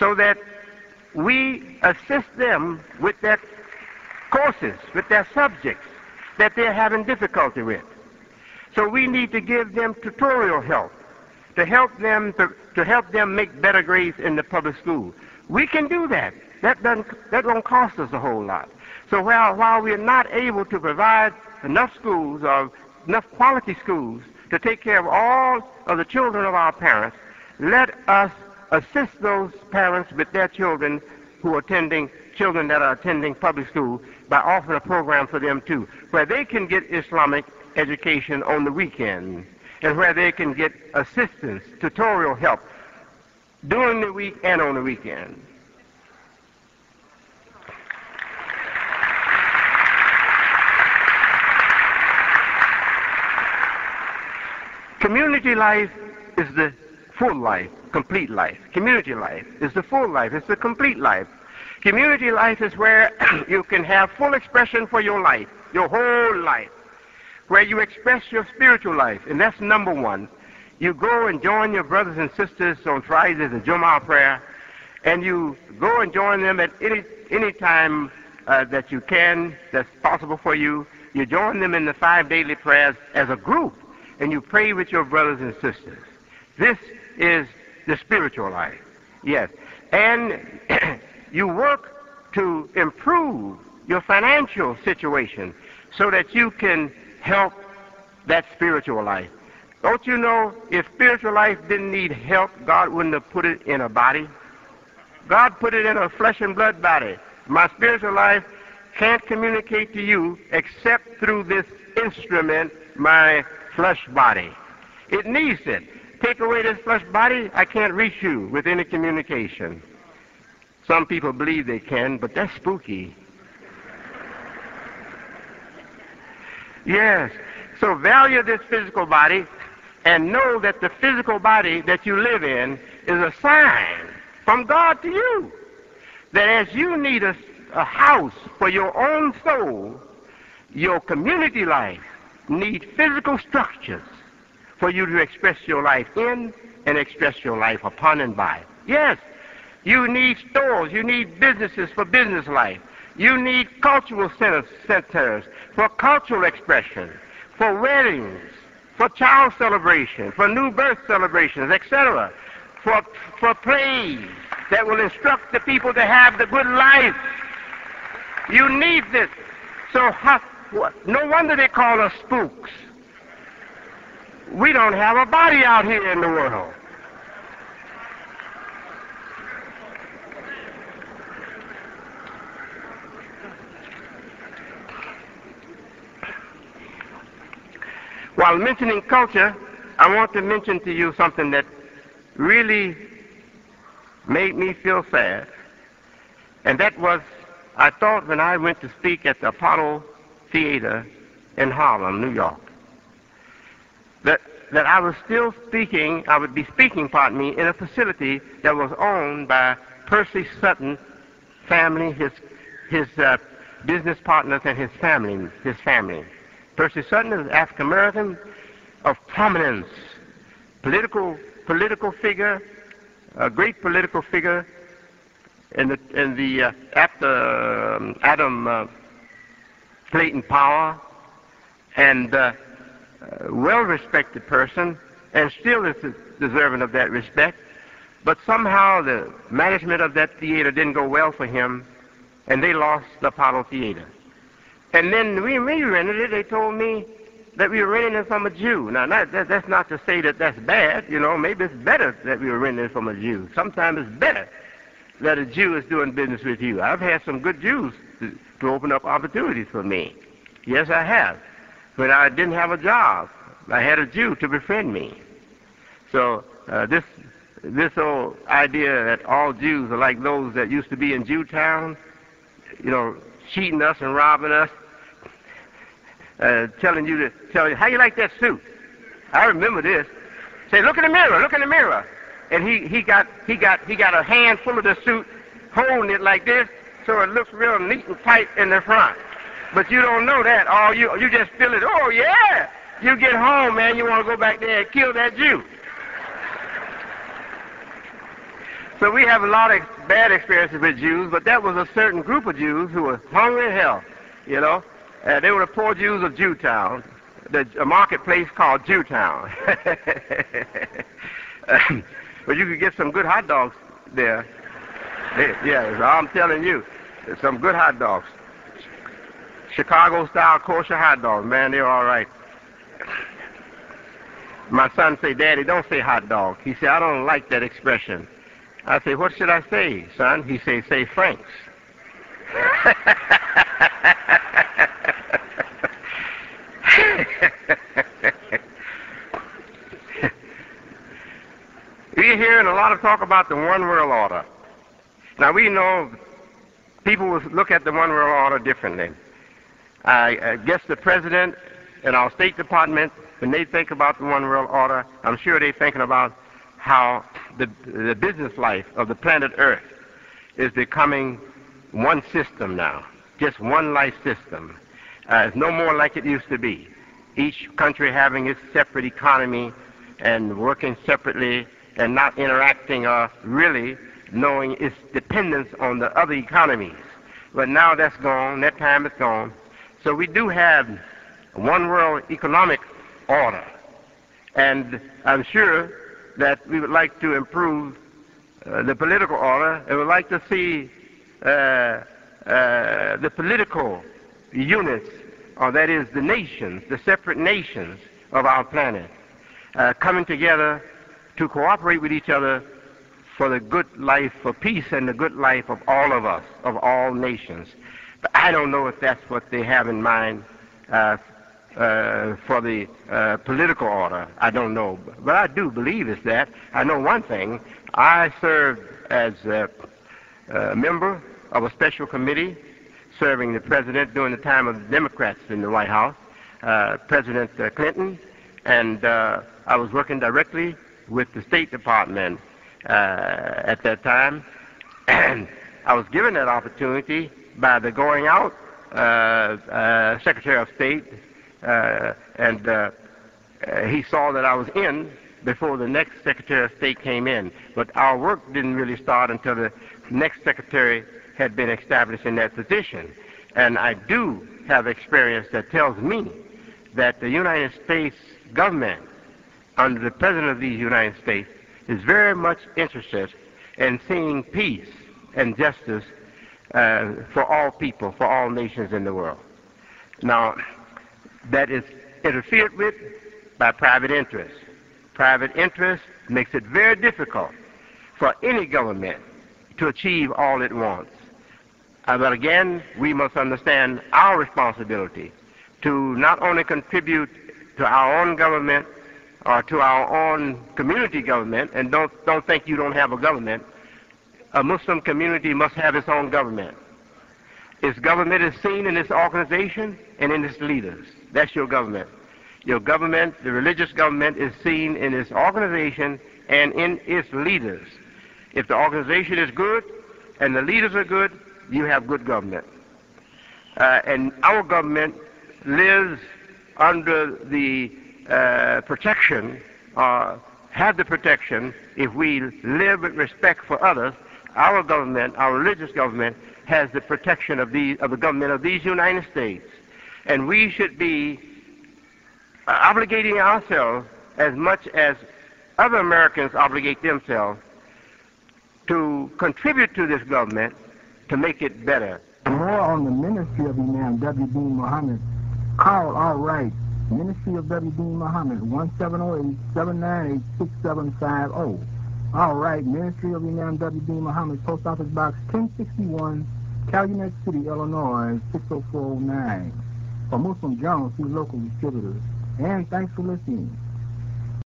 so that we assist them with their courses, with their subjects that they're having difficulty with. So we need to give them tutorial help to help them make better grades in the public school. We can do that. That won't cost us a whole lot. So while we're not able to provide enough schools or enough quality schools to take care of all of the children of our parents, let us assist those parents with their children children that are attending public school by offering a program for them too, where they can get Islamic education on the weekend and where they can get assistance, tutorial help during the week and on the weekend. Community life is the full life, complete life. Community life is the full life. It's the complete life. Community life is where you can have full expression for your life, your whole life, where you express your spiritual life, and that's number one. You go and join your brothers and sisters on Fridays in Jummah prayer, and you go and join them at any time that you can, that's possible for you. You join them in the 5 daily prayers as a group, and you pray with your brothers and sisters. This is the spiritual life, yes. And you work to improve your financial situation so that you can help that spiritual life. Don't you know, if spiritual life didn't need help, God wouldn't have put it in a body? God put it in a flesh and blood body. My spiritual life can't communicate to you except through this instrument, my flesh body. It needs it. Take away this flesh body, I can't reach you with any communication. Some people believe they can, but that's spooky. Yes. So value this physical body and know that the physical body that you live in is a sign from God to you. That as you need a house for your own soul, your community life needs physical structures for you to express your life in and express your life upon and by. Yes, you need stores, you need businesses for business life. You need cultural centers for cultural expression, for weddings, for child celebration, for new birth celebrations, etc., for plays that will instruct the people to have the good life. You need this. So no wonder they call us spooks. We don't have a body out here in the world. While mentioning culture, I want to mention to you something that really made me feel sad. And that was, I thought when I went to speak at the Apollo Theater in Harlem, New York, that I was still speaking, I would be speaking, pardon me, in a facility that was owned by Percy Sutton family, his business partners and his family. Percy Sutton is African American of prominence, political figure, a great political figure after Adam Clayton Powell, and well-respected person, and still is deserving of that respect. But somehow the management of that theater didn't go well for him, and they lost the Apollo Theater. And then we rented it. They told me that we were renting it from a Jew. Now, that's not to say that that's bad. You know, maybe it's better that we were renting it from a Jew. Sometimes it's better that a Jew is doing business with you. I've had some good Jews to open up opportunities for me. Yes, I have. When I didn't have a job, I had a Jew to befriend me. So this old idea that all Jews are like those that used to be in Jewtown, you know, cheating us and robbing us, telling you, how you like that suit? I remember this. Say, look in the mirror. And he got a handful of the suit, holding it like this, so it looks real neat and tight in the front. But you don't know that. All you just feel it. Oh yeah. You get home, man, you want to go back there and kill that Jew. So we have a lot of bad experiences with Jews, but that was a certain group of Jews who were hungry as hell, you know. They were the poor Jews of Jewtown, a marketplace called Jewtown. But you could get some good hot dogs there. Yeah, I'm telling you, some good hot dogs. Chicago-style kosher hot dogs, man, they're all right. My son say, Daddy, don't say hot dog. He said, I don't like that expression. I say, what should I say, son? He say Franks. We're hearing a lot of talk about the one world order. Now, we know people will look at the one world order differently. I guess the president and our State Department, when they think about the one world order, I'm sure they're thinking about how the business life of the planet Earth is becoming one system now, just one life system. It's no more like it used to be. Each country having its separate economy and working separately and not interacting or really knowing its dependence on the other economies. But now that's gone, that time is gone. So we do have one world economic order. And I'm sure that we would like to improve the political order, and would like to see the political units, or that is the nations, the separate nations of our planet, coming together to cooperate with each other for the good life, for peace and the good life of all of us, of all nations. But I don't know if that's what they have in mind for the political order. I don't know. But I do believe it's that. I know one thing. I served as a member of a special committee serving the president during the time of the Democrats in the White House, President Clinton, and I was working directly with the State Department at that time. And I was given that opportunity by the going out Secretary of State, and he saw that I was in before the next Secretary of State came in. But our work didn't really start until the next Secretary had been established in that position. And I do have experience that tells me that the United States government, under the President of the United States, is very much interested in seeing peace and justice for all people, for all nations in the world. Now, that is interfered with by private interests. Private interest makes it very difficult for any government to achieve all it wants. But again, we must understand our responsibility to not only contribute to our own government or to our own community government, and don't think you don't have a government. A Muslim community must have its own government. Its government is seen in its organization and in its leaders. That's your government. Your government, the religious government, is seen in its organization and in its leaders. If the organization is good and the leaders are good, you have good government. And our government lives under the protection, have the protection, if we live with respect for others. Our government, our religious government, has the protection of the government of these United States. And we should be obligating ourselves as much as other Americans obligate themselves to contribute to this government to make it better. More on the ministry of Imam W. Deen Muhammad, call All Right, Ministry of W. Deen Muhammad, 1-708-798-6750. All Right, Ministry of Imam W. Deen Muhammad, Post Office Box 1061, Calumet City, Illinois, 60409. For Muslim Journal, see local distributors. And thanks for listening.